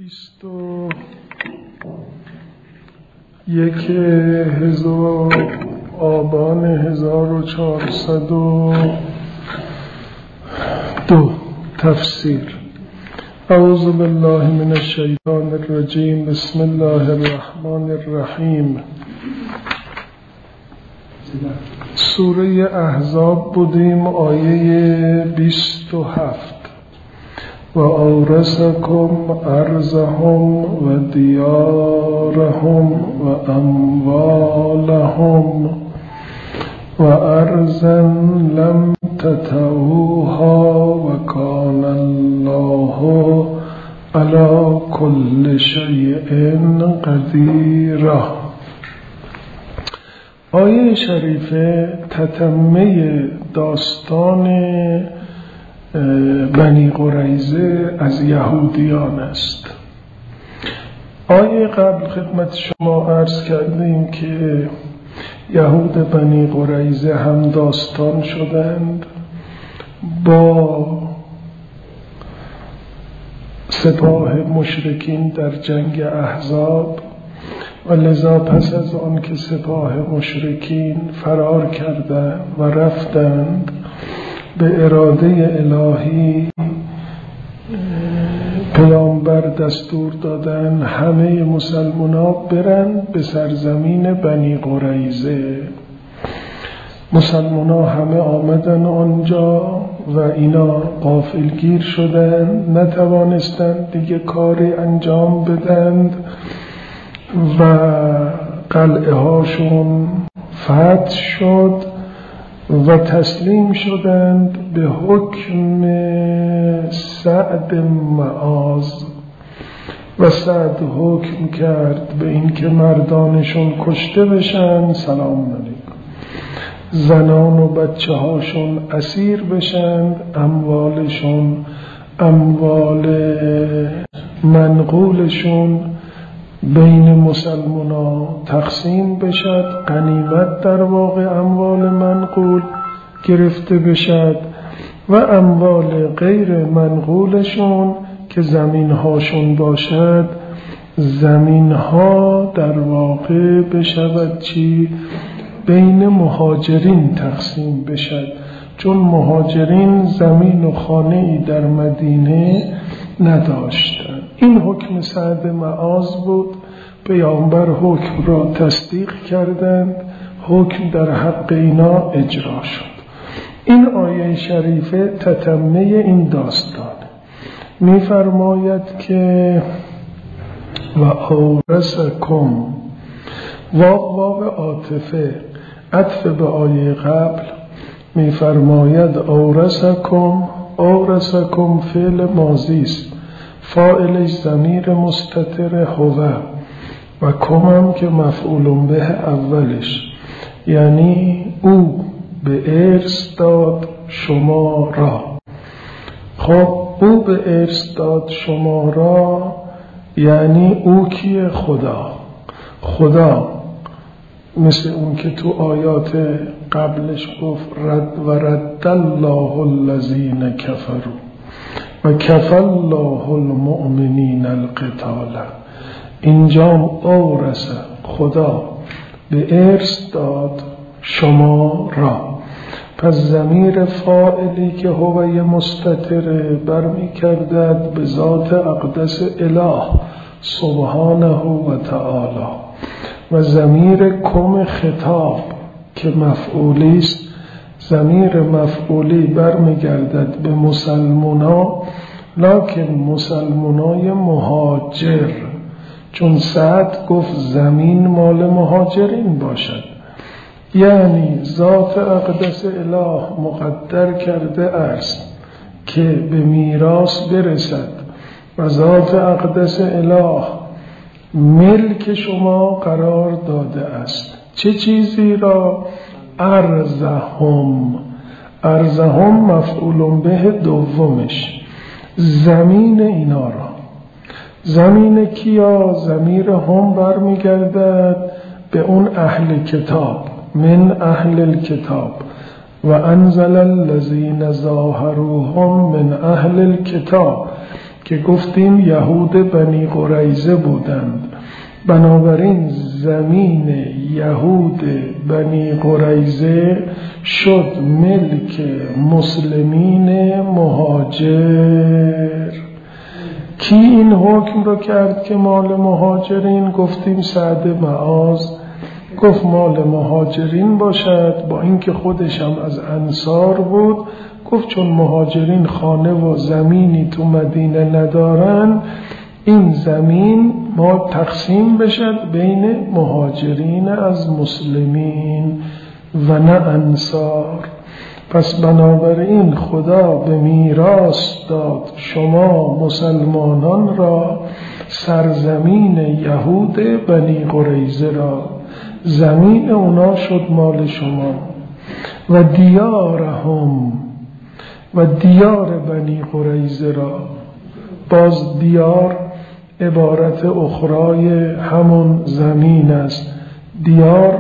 21 آبان 1402 تفسیر. اعوذ بالله من الشیطان الرجیم. بسم الله الرحمن الرحیم. سوره احزاب بودیم، آیه 27. و اورثکم ارضهم و دیارهم و اموالهم و ارضا لم تطئوها و کان الله علی کل شیء قدیر. آیه شریفه تتمه داستان بنی قریظه از یهودیان است. آیه قبل خدمت شما عرض کردیم که یهود بنی قریظه هم داستان شدند با سپاه مشرکین در جنگ احزاب، و لذا پس از آن که سپاه مشرکین فرار کردند و رفتند، به اراده الهی پیامبر دستور دادن همه مسلمان‌ها برند به سرزمین بنی قریظه. مسلمان‌ها همه آمدن آنجا و اینا غافلگیر شدند، نتوانستند دیگه کاری انجام بدند و قلعه هاشون فتح شد و تسلیم شدند به حکم سعد معاذ. و سعد حکم کرد به این که مردانشون کشته بشن، سلام علیکم، زنان و بچه هاشون اسیر بشن، اموالشون، اموال منقولشون بین مسلمانا تقسیم بشد، غنیمت در واقع اموال منقول گرفته بشد و اموال غیر منقولشون که زمین هاشون باشد، زمین ها در واقع بشود چی؟ بین مهاجرین تقسیم بشد، چون مهاجرین زمین و خانه‌ای در مدینه نداشتند. این حکم سعد معاذ بود. پیامبر حکم را تصدیق کردند، حکم در حق اینا اجرا شد. این آیه شریفه تتمه این داستان می‌فرماید که و اورثکم، واو عاطفه عطف به آیه قبل، می‌فرماید اورثکم. اورثکم فعل ماضی است، فاعلش ضمیر مستتر هو و کمم که مفعول به اولش، یعنی او به ارث داد شما را. خب او به ارث داد شما را یعنی او کیه؟ خدا. خدا مثل اون که تو آیات قبلش گفت رد الله الذین کفروا و کفى الله المؤمنین القتال. اینجا اورث، خدا به ارث داد شما را. پس ضمیر فاعلی که هوی مستتر برمی کردد به ذات اقدس اله سبحانه و تعالی، و ضمیر کم خطاب که مفعولی است، ضمیر مفعولی برمیگردد به مسلمانا، لکن مسلمانای مهاجر، چون سعد گفت زمین مال مهاجرین باشد، یعنی ذات اقدس اله مقدر کرده است که به میراث برسد و ذات اقدس اله ملک شما قرار داده است. چه چیزی را؟ ارضهم. ارضهم مفعول به دومش، زمین اینا را. زمین کیا؟ ضمیر هم برمیگردد به اون اهل کتاب، من اهل الکتاب، و انزل الذین ظاهروهم من اهل الکتاب، که که گفتیم یهود بنی قریظه بودند. بنابراین زمین یهود بنی قریظه شد ملک مسلمین مهاجر. کی این حکم رو کرد که مال مهاجرین؟ گفتیم سعد معاذ گفت مال مهاجرین باشد، با اینکه خودش هم از انصار بود. گفت چون مهاجرین خانه و زمینی تو مدینه ندارن، این زمین ما تقسیم بشد بین مهاجرین از مسلمین و نه انصار. پس بنابراین خدا به میراث داد شما مسلمانان را سرزمین یهود بنی قریظه را، زمین اونا شد مال شما. و دیارهم، و دیار بنی قریظه را. باز دیار عبارت اخرای همون زمین است. دیار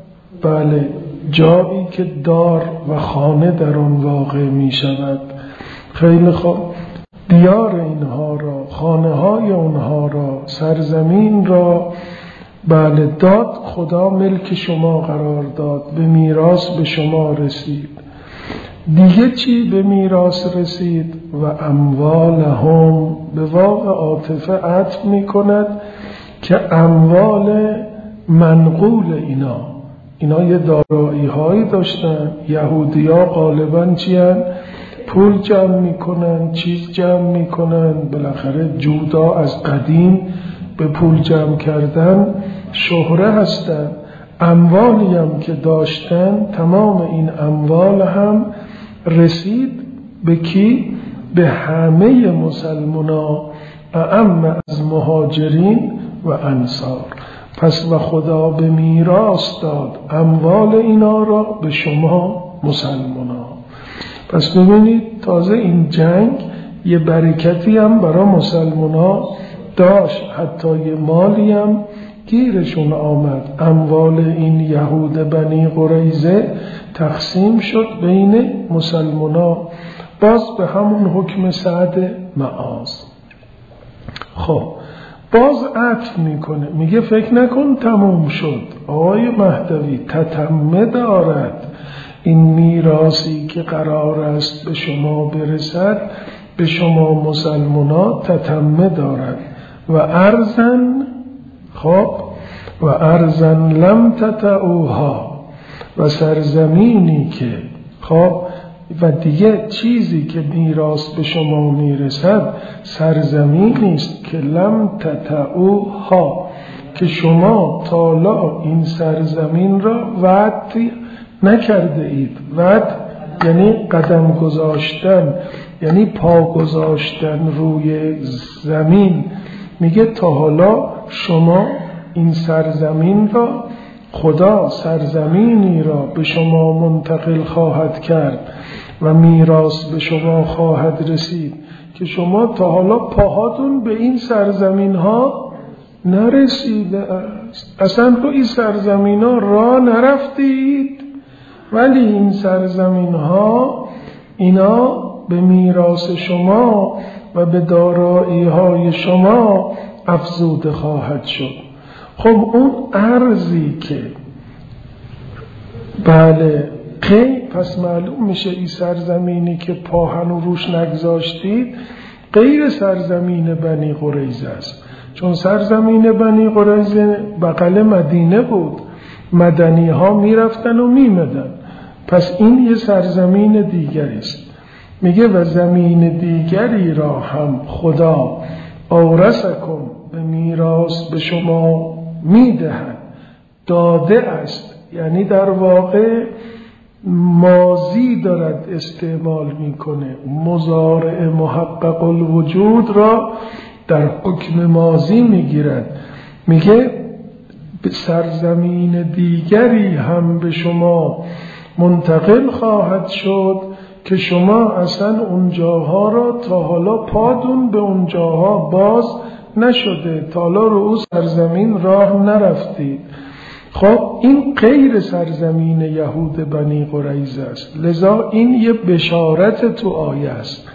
بله جایی که دار و خانه در آن واقع می شود. خیلی خوب، دیار اینها را، خانه های اونها را، سرزمین را بله داد خدا، ملک شما قرار داد، به میراث به شما رسید. دیگه چی به میراث رسید؟ و اموالهم، به واو عاطفه عطف می کند که اموال منقول اینا یه دارایی هایی داشتن. یهودی ها غالبا چی هن؟ پول جمع می کنن، چیز جمع می کنن. بالاخره جودا از قدیم به پول جمع کردن شهره هستن. اموالی هم که داشتن، تمام این اموال هم رسید به کی؟ به همه مسلمانان، اعم از مهاجرین و انصار. پس و خدا به میراث داد اموال اینا را به شما مسلمانان. پس ببینید تازه این جنگ یه برکتی هم برای مسلمانان داشت، حتی یه مالی هم گیرشون آمد. اموال این یهود بنی قریظه تقسیم شد بین مسلمانان، باز به همون حکم سعد معاذ. خب باز عطف میکنه، میگه فکر نکن تموم شد آقای مهدوی، تتمه دارد. این میراثی که قرار است به شما برسد، به شما مسلمانان تتمه دارد. و ارزن، خب و ارزن لم تطئوها، و سرزمینی که خب و دیگه چیزی که میراث به شما میرسد سرزمینی است که لم تطئوها، که شما تالا این سرزمین را وعد نکرده اید. وعد یعنی قدم گذاشتن، یعنی پا گذاشتن روی زمین. میگه تا حالا شما این سرزمین را، خدا سرزمینی را به شما منتقل خواهد کرد و میراث به شما خواهد رسید که شما تا حالا پاهاتون به این سرزمین ها نرسیده است، اصلا رو این سرزمین ها را نرفتید، ولی این سرزمین ها اینا به میراث شما و به دارایی های شما افزوده خواهد شد. خب اون ارزی که بله پس معلوم میشه این سرزمینی که پاهنو روش نگذاشتید غیر سرزمین بنی قریظه است، چون سرزمین بنی قریظه بغل مدینه بود، مدنی ها میرفتن و میمدن. پس این یه سرزمین دیگری است. میگه و زمین دیگری را هم خدا اورثکم، به میراث به شما میدهد، داده است. یعنی در واقع ماضی دارد استعمال میکنه، مضارع محقق الوجود را در حکم ماضی میگیرد. میگه به سرزمین دیگری هم به شما منتقل خواهد شد که شما اصلا اونجاها را تا حالا پادون به اونجاها باز نشده، تا حالا رو اون سرزمین راه نرفتید. خب این غیر سرزمین یهود بنی قریظه است، لذا این یه بشارت تو آیه است.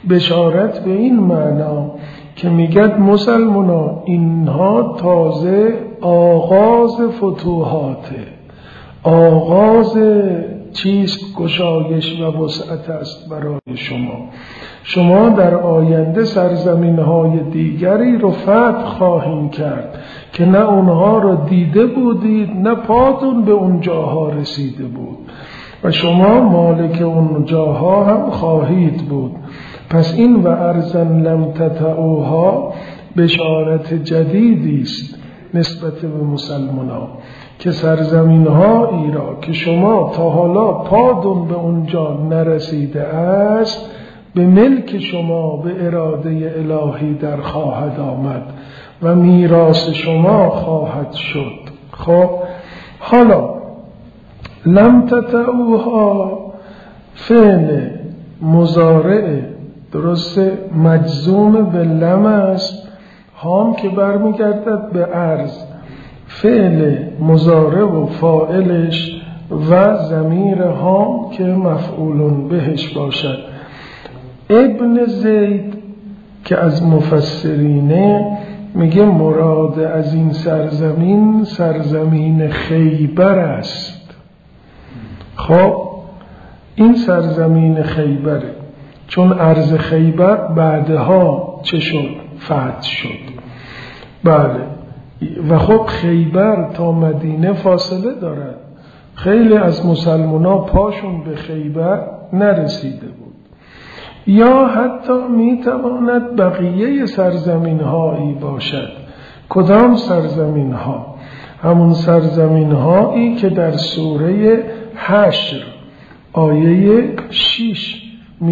بشارت به این معنا که میگد مسلمانا اینها تازه آغاز فتوحاته، آغاز چیست؟ گشایش و وسعت است برای شما در آینده سرزمین‌های دیگری رو فتح خواهیم کرد که نه اونها رو دیده بودید نه پاتون به اون جاها رسیده بود و شما مالک اون جاها هم خواهید بود. پس این و ارضن لم تطئوها بشارت جدیدی است نسبت به مسلمانان که سرزمین‌هایی را که شما تا حالا پاتون به اونجا نرسیده است به ملک شما به اراده الهی در خواهد آمد و میراث شما خواهد شد. خب حالا لم تطئوها فعل مضارع درسته مجزوم به لم است، هام که برمیگردد به ارض، فعل مضارع و فاعلش و ضمیر هام که مفعول بهش باشد. ابن زید که از مفسرینه میگه مراد از این سرزمین سرزمین خیبر است. خب این سرزمین خیبره چون ارض خیبر بعدها چه شد؟ فتح شد. بله و خب خیبر تا مدینه فاصله دارد، خیلی از مسلمان‌ها پاشون به خیبر نرسیده بود. یا حتی میتواند بقیه سرزمین هایی باشد. کدام سرزمین ها؟ همون سرزمین هایی که در سوره حشر آیه 6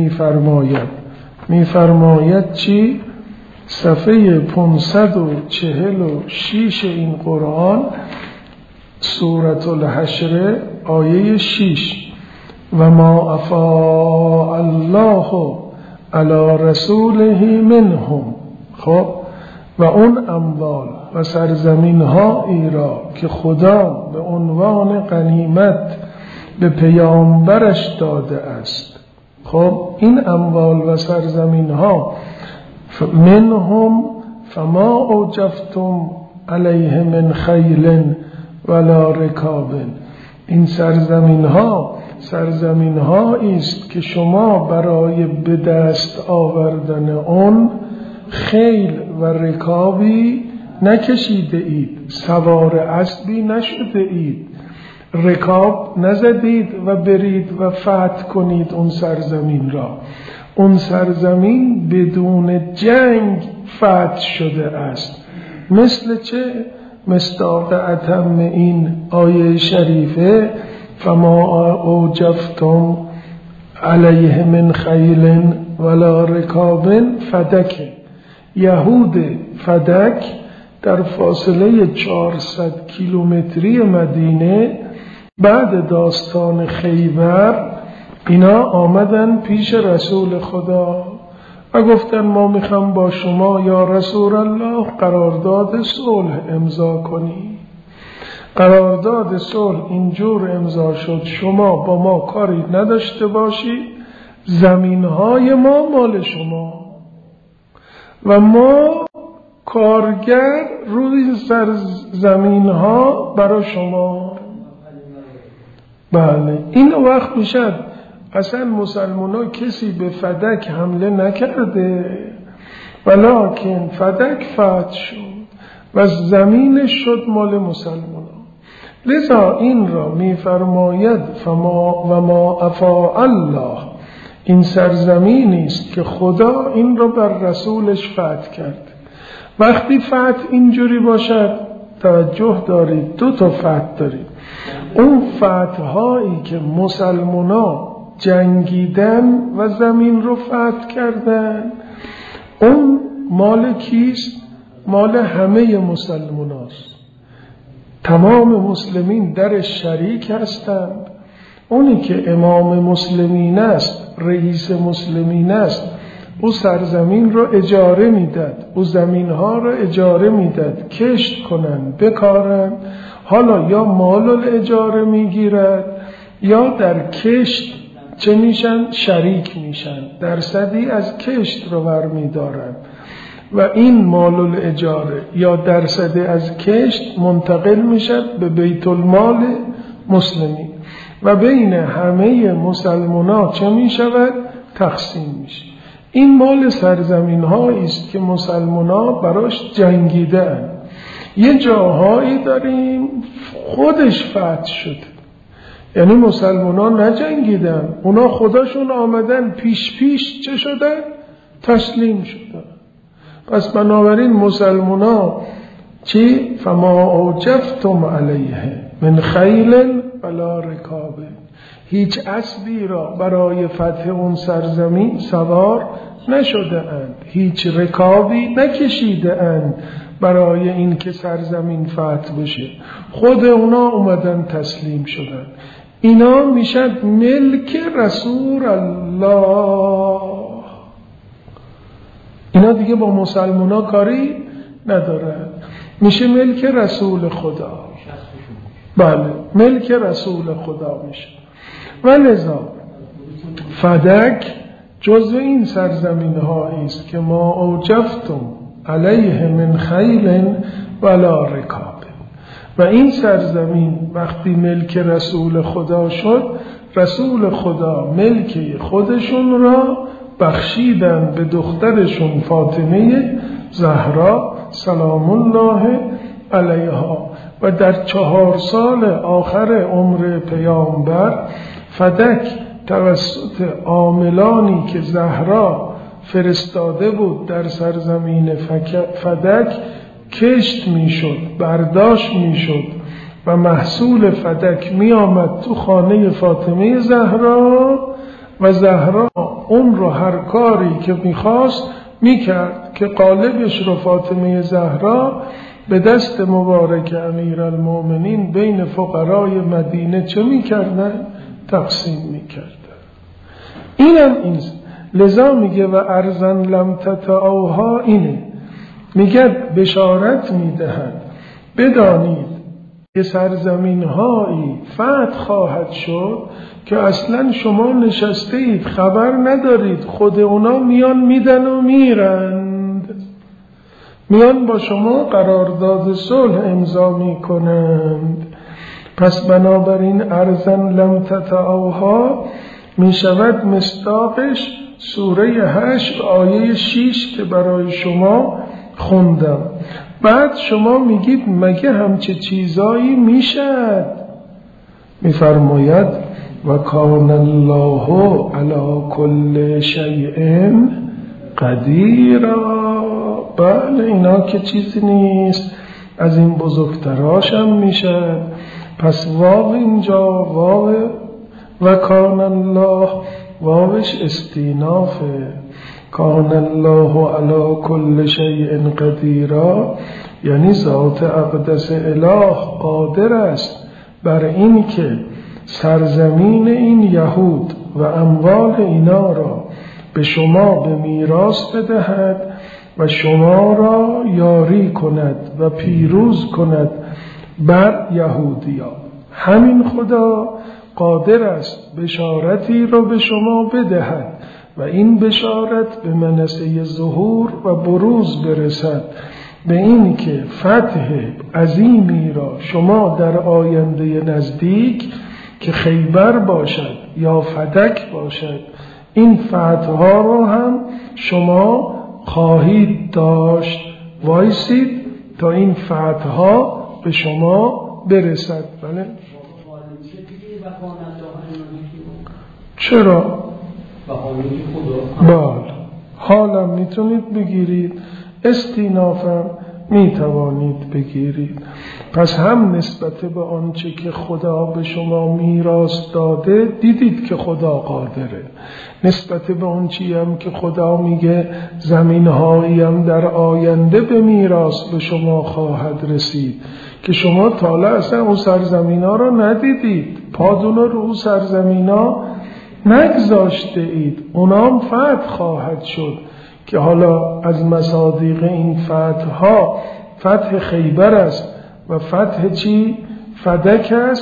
میفرماید چی؟ صفحه 546 این قرآن سورة الحشر آیه 6 و ما افاء الله علی رسوله منهم. خب و اون اموال و سرزمین هایی را که خدا به عنوان غنیمت به پیامبرش داده است. خب این اموال و سرزمین ها منهم فما اوجفتم علیه من خیل ولا رکاب، این سرزمین ها است که شما برای به دست آوردن اون خیل و رکابی نکشیده اید، سوار اسبی نشده اید، رکاب نزدید و برید و فتح کنید اون سرزمین را. اون سرزمین بدون جنگ فتح شده است. مثل چه؟ مصداق اتم این آیه شریفه فما اوجفتم علیه من خیل ولا رکاب فدک. یهود فدک در فاصله 400 کیلومتری مدینه بعد داستان خیبر اینا آمدن پیش رسول خدا و گفتن ما میخوام با شما یا رسول الله قرارداد صلح امضا کنی. قرارداد صلح اینجور امضا شد شما با ما کاری نداشته باشی، زمینهای ما مال شما و ما کارگر روی سرزمینها برای شما. بله این وقت میشد اصلا مسلمان ها کسی به فدک حمله نکرده ولکن فدک فتح شد و زمینش شد مال مسلمان ها. لذا این را میفرماید و ما افاء الله، این سرزمینی است که خدا این را بر رسولش فتح کرد. وقتی فتح اینجوری باشد توجه دارید، دو تا فتح دارید. اون فتح هایی که مسلمان ها جنگیدن و زمین رو فتح کردن اون مال کیست؟ مال همه مسلمان هاست. تمام مسلمین در شریک هستند. اونی که امام مسلمین است، رئیس مسلمین است، او سرزمین رو اجاره میداد، او زمین ها رو اجاره میداد کشت کنن بکارن. حالا یا مال اجاره میگیرد یا در کشت چه میشن؟ شریک میشن، درصدی از کشت رو برمیدارن و این مال الاجاره یا درصدی از کشت منتقل میشن به بیت المال مسلمین و بین همه مسلمان‌ها چه میشود؟ تقسیم میشه. این مال سرزمین هایی است که مسلمان‌ها براش جنگیدن. یه جاهایی داریم خودش فتح شده، یعنی مسلمان‌ها نجنگیدن، اونا خودشون آمدن پیش چه شدن؟ تسلیم شدن. پس بنابراین مسلمان‌ها چی؟ فما اوجفتم علیه من خیل ولا رکاب، هیچ اسبی را برای فتح اون سرزمین سوار نشده اند، هیچ رکابی نکشیده اند برای این که سرزمین فتح بشه، خود اونا اومدن تسلیم شدن. اینا میشد ملک رسول الله، اینا دیگه با مسلمونا کاری ندارن، میشه ملک رسول خدا. بله ملک رسول خدا میشه. و لذا فدک جزو این سرزمین هایی است که ما اوجفتم علیه من خیل ولا رکاب، و این سرزمین وقتی ملک رسول خدا شد، رسول خدا ملک خودشون را بخشیدن به دخترشون فاطمه زهرا سلام الله علیها. و در 4 سال آخر عمر پیامبر فدک توسط عاملانی که زهرا فرستاده بود در سرزمین فدک کشت میشد، برداشت میشد و محصول فدک می آمد تو خانه فاطمه زهرا و زهرا اون رو هر کاری که میخواست میکرد که قالبش رو فاطمه زهرا به دست مبارک امیرالمومنین بین فقرای مدینه چه میکردن؟ تقسیم میکردن. اینم این لذا میگه و ارزن لم تطئوها، اینه میگه بشارت میدهند بدانید که سرزمین هایی فتح خواهد شد که اصلا شما نشسته اید خبر ندارید، خود اونا میان میدن و میرند، میان با شما قرارداد صلح امضا میکنند. پس بنابراین ارزن لم تطئوها میشود مصداقش سوره 8 آیه 6 که برای شما خوندم. بعد شما میگید مگه همچه چیزایی میشد؟ میفرماید و کان الله علی کل شیء قدیرا. بله اینا که چیزی نیست، از این بزرگتراش هم میشد. پس واو اینجا واو و کان الله واوش استینافه، کان الله علی کل شیء قدیرا، یعنی ذات اقدس اله قادر است بر این که سرزمین این یهود و اموال اینا را به شما به میراث بدهد و شما را یاری کند و پیروز کند بر یهودیان. همین خدا قادر است بشارتی را به شما بدهد و این بشارت به منصه ظهور و بروز برسد، به این که فتح عظیمی را شما در آینده نزدیک که خیبر باشد یا فدک باشد، این فتح ها را هم شما خواهید داشت. وایسید تا این فتح ها به شما برسد. بله چرا؟ بله حالا میتونید بگیرید، استینافم میتوانید بگیرید. پس هم نسبت به آنچه که خدا به شما میراث داده دیدید که خدا قادره، نسبت به آنچه هم که خدا میگه زمینهایی هم در آینده به میراث به شما خواهد رسید که شما تا حالا اصلا اون سرزمین ها را ندیدید، پادون رو اون سرزمین ها نگذاشته اید، اونام فتح خواهد شد که حالا از مصادیق این فتح ها فتح خیبر است و فتح چی؟ فدک است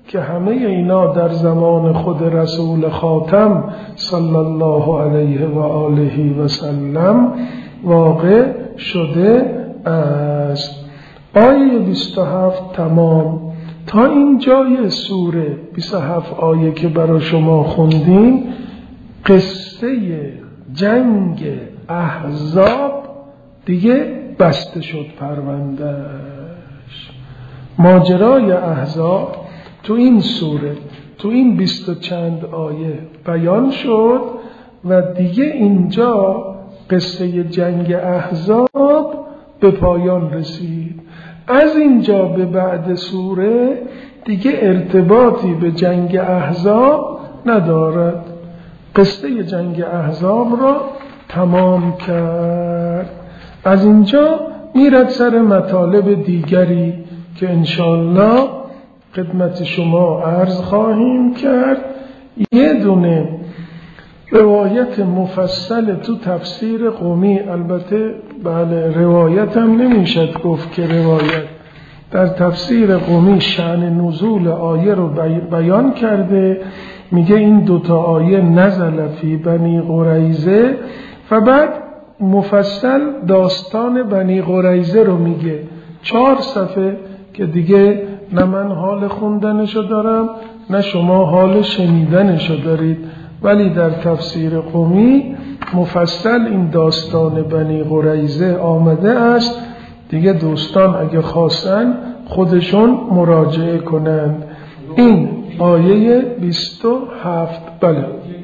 که همه اینا در زمان خود رسول خاتم صلی الله علیه و آله و سلم واقع شده است. آیه 27 تمام. تا این جای سوره 27 آیه که برای شما خوندیم قصه جنگ احزاب دیگه بسته شد پروندهش. ماجرای احزاب تو این سوره تو این 20 و چند آیه بیان شد و دیگه اینجا قصه جنگ احزاب به پایان رسید. از اینجا به بعد سوره دیگه ارتباطی به جنگ احزاب ندارد. قصه جنگ احزاب را تمام کرد. از اینجا میرد سر مطالب دیگری که انشاءالله خدمت شما عرض خواهیم کرد. یه دونه روایت مفصل تو تفسیر قمی، البته بله روایت هم نمیشد گفت که روایت، در تفسیر قمی شأن نزول آیه رو بیان کرده. میگه این دوتا آیه نزل فی بنی قریظه و بعد مفصل داستان بنی قریظه رو میگه 4 صفحه که دیگه نه من حال خوندنشو دارم نه شما حال شنیدنشو دارید، ولی در تفسیر قمی مفصل این داستان بنی قریظه آمده است. دیگه دوستان اگه خواستن خودشون مراجعه کنند. این آیه 27. بله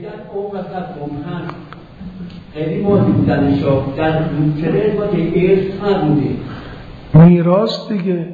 میراث دیگه.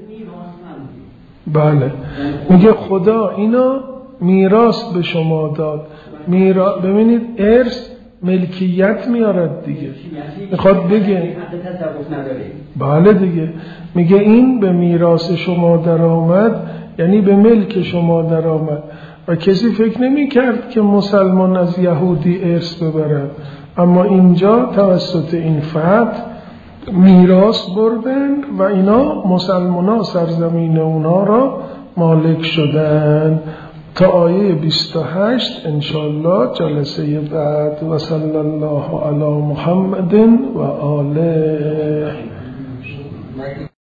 بله میگه خدا اینا میراث به شما داد. ببینید ارث ملکیت میارد دیگه، میخواد بگه بله دیگه، میگه این به میراث شما در آمد، یعنی به ملک شما در آمد و کسی فکر نمی کرد که مسلمان از یهودی ارث ببرد، اما اینجا توسط این فتح میراث بردن و اینا مسلمان ها سرزمین اونا را مالک شدن. تا آیه 28 انشاءالله جلسه بعد. و صلی الله علی محمد و آله.